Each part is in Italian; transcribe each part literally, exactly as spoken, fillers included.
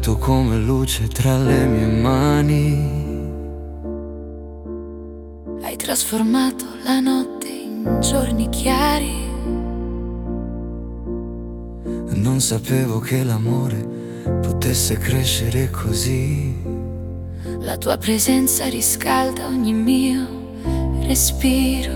entrato come luce tra le mie mani. Hai trasformato la notte in giorni chiari. Non sapevo che l'amore potesse crescere così. La tua presenza riscalda ogni mio respiro.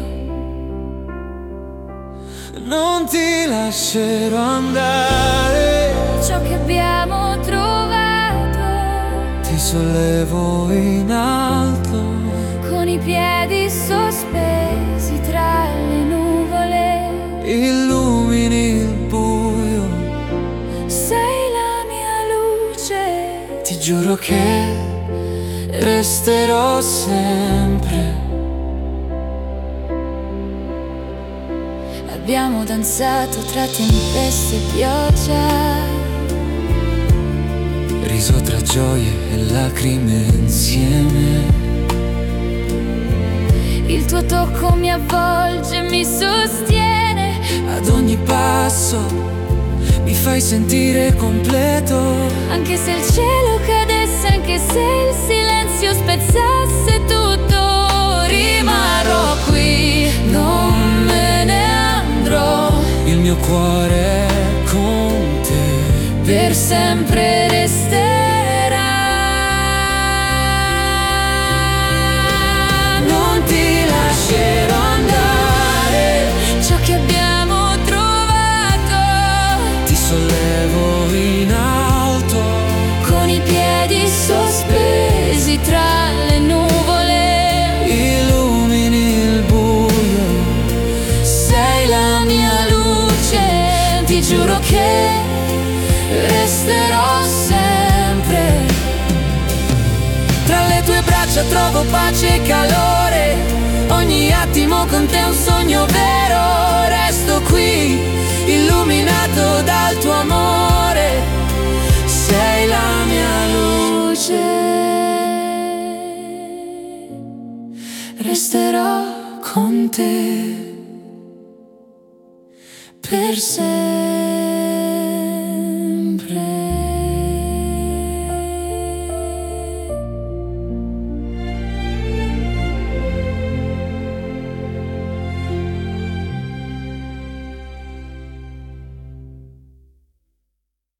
Non ti lascerò andare. Ciò che abbiamo trovato, Ti sollevo in alto, con i piedi sospesi tra le nuvole. illumini il buio. Sei la mia luce. Ti giuro che resterò sempre. Abbiamo danzato tra tempeste e pioggia, Riso tra gioie e lacrime insieme. il tuo tocco mi avvolge e mi sostiene. Ad ogni passo mi fai sentire completo. Anche se il cielo cadesse, anche se il silenzio spezzasse tutto, rimarrò qui, non me ne andrò. Il mio cuore è con te, Per sempre resterà. non ti lascerò andare. Ciò che abbiamo trovato, Ti sollevo in alto, con i piedi sospesi tra le nuvole. illumini il buio. Sei la mia luce. Ti giuro che resterò sempre. Tra le tue braccia trovo pace e calore. Ogni attimo con te è un sogno vero. Resto qui, illuminato dal tuo amore. Sei la mia luce. Resterò con te per sempre.